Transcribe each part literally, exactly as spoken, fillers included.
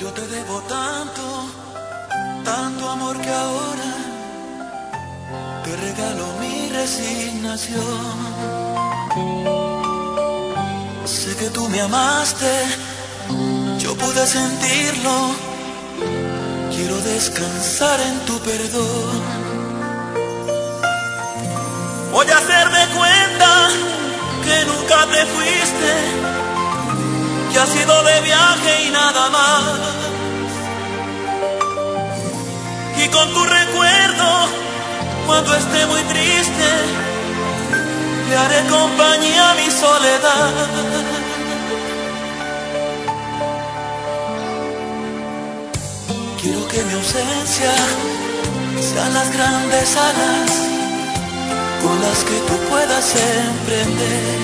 Yo te debo tanto, tanto amor que ahora te regalo mi resignación. Sé que tú me amaste, yo pude sentirlo. Quiero descansar en tu perdón. Voy a hacerme cuenta que nunca te fuiste, que has ido de viaje y nada más. Y con tu recuerdo, cuando esté muy triste, le haré compañía a mi soledad. Quiero que mi ausencia sean las grandes alas con las que tú puedas emprender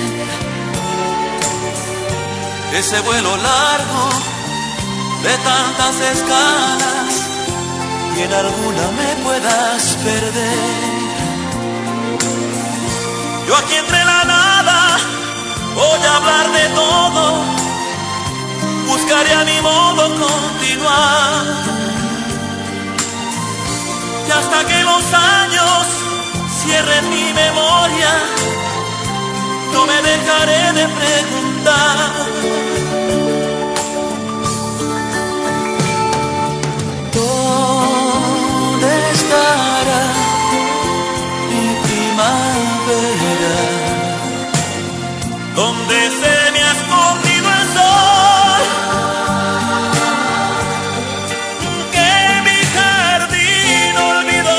ese vuelo largo de tantas escalas y en alguna me puedas perder. Yo aquí entre la nada voy a hablar de todo, buscaré a mi modo continuar, y hasta que los años cierren mi memoria, no me dejaré de preguntar. ¿Dónde estará mi primavera? ¿Dónde se me ha escondido el sol que mi jardín olvidó?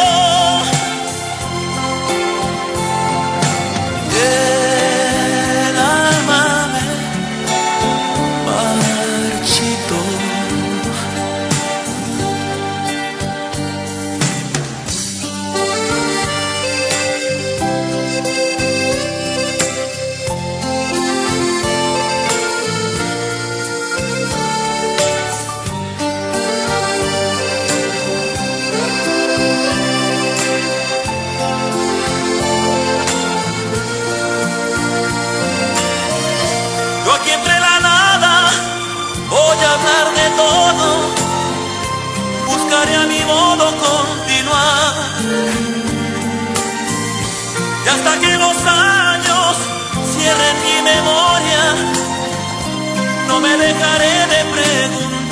El alma me marchitó. Yo aquí entre la nada voy a hablar de todo, buscaré a mi modo continuar, y hasta que los años cierren mi memoria, no me dejaré de preguntar.